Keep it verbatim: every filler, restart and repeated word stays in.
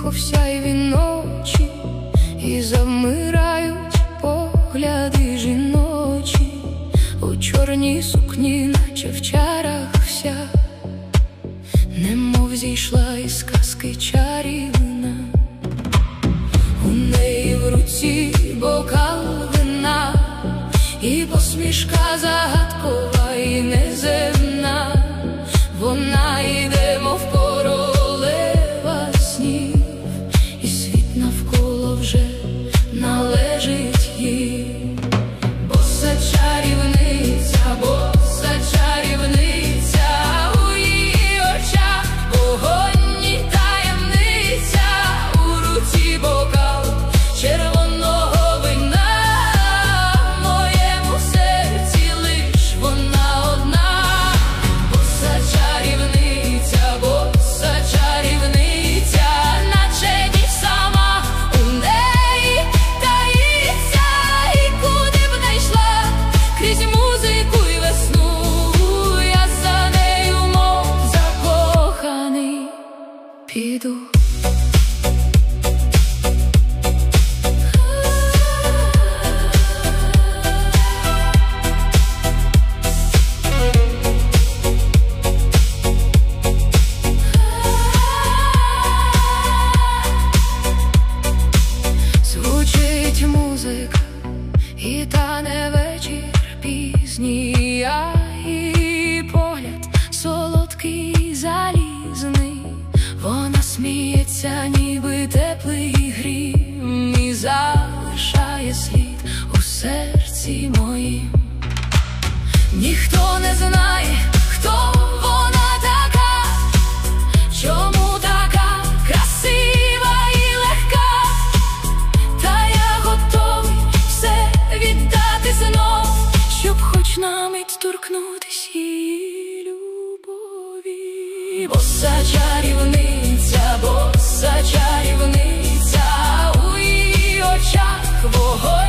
тихо в сяйві ночі, і завмирають погляди жіночі у чорній сукні, наче в чарах вся, немов зійшла із казки чарівна. У неї в руці бокал вина, і посмішка загадкова і неземна. Вона йде, мов королева снів, і світ навколо вже належить їй. Боса чарівниця, боса чарівниця, у її очах вогонь і таємниця, у руці бокал червоного вина. В моєму серці лиш вона одна. Боса чарівниця, боса чарівниця, наче ніч сама у неї таїться. І куди б не йшла, крізь музику й весну, я за нею, мов закоханий, піду. Звучить музика, і тане вечір пізній, а її погляд солодкий, залізний. Вона сміється, ніби теплий грім, і залишає слід у серці моїм. Ніхто не знає, хто вона така, чому така красива і легка. Та я готовий все віддати знов, щоб хоч на мить торкнутись її любові. Боса чарівниця, боса чарівниця, у її очах вогонь